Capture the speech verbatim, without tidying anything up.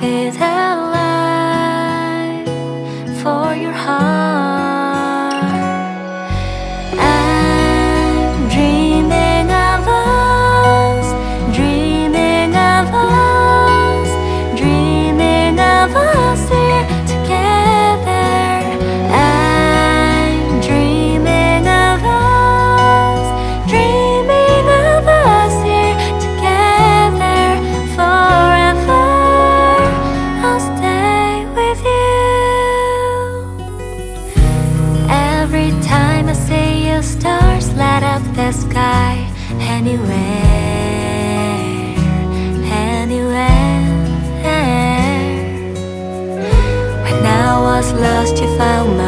is alive for your heart. I'm dreaming of us, dreaming of us, dreaming of us here together. I'm dreaming of us, dreaming of us here together forever. I'll stay with you. Every time I see you, stars light up the sky. Anywhere, anywhere. When I was lost, you found